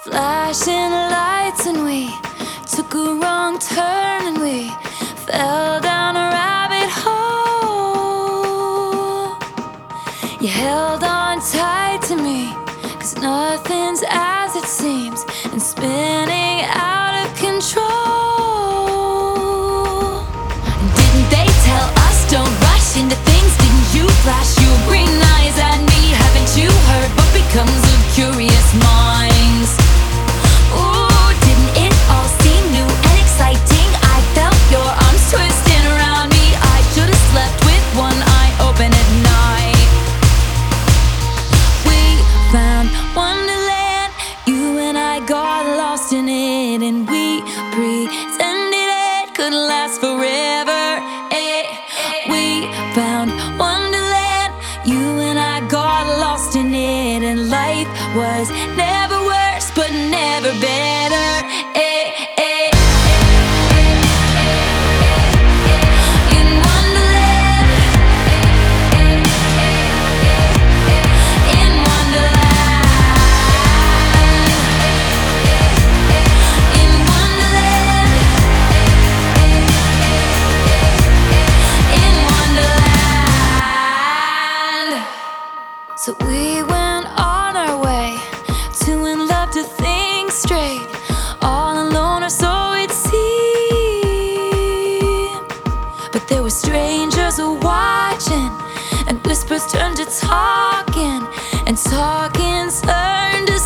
Flashing lights and we took a wrong turn and we fell down a rabbit hole. You held on tight to me, 'cause nothing's as it seems, and spinning out of control. Didn't they tell us don't rush into things? Didn't you flash your green eyes at me? Haven't you heard what becomes of curious minds? Ooh, didn't it all seem new and exciting? I felt your arms twisting around me. I should've slept with one eye open at night. We found Wonderland, you and I got lost in it, and we pretended it could last forever. We found Wonderland, you and I got lost in it, and life was never worse, but never better. In Wonderland, in Wonderland, in Wonderland, in Wonderland. So we went on our way, two in love to think straight, all alone or so it seemed. But there were strangers watching, and whispers turned to talking, and talking turned to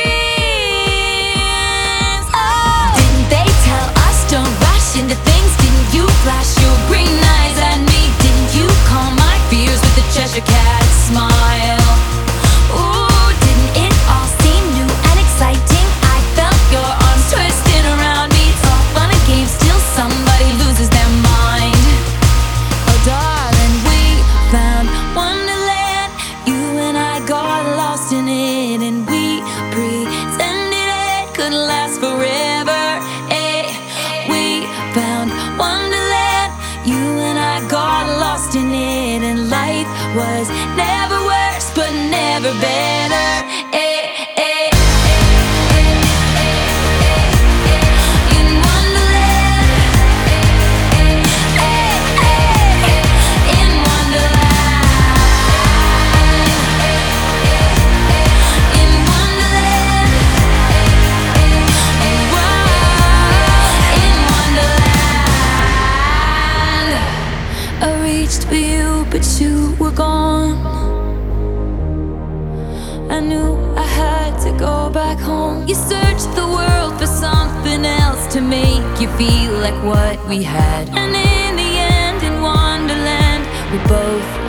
screams. Oh. Didn't they tell us don't rush into things? Didn't you flash your green eyes at me? Didn't you calm my fears with a Cheshire Cat smile? Ooh, didn't it all seem new and exciting? I felt your arms twisting around me. It's all fun and games till somebody loses their mind. Oh darling, we found Wonderland, you and I got lost in it, and we pretended it could last forever. We found Wonderland, you and I got lost in it, and life was never worse, but never better. In Wonderland, in Wonderland, in Wonderland, in Wonderland. I reached for you, but you were gone. I knew I had to go back home. You searched the world for something else to make you feel like what we had. And in the end, in Wonderland, we both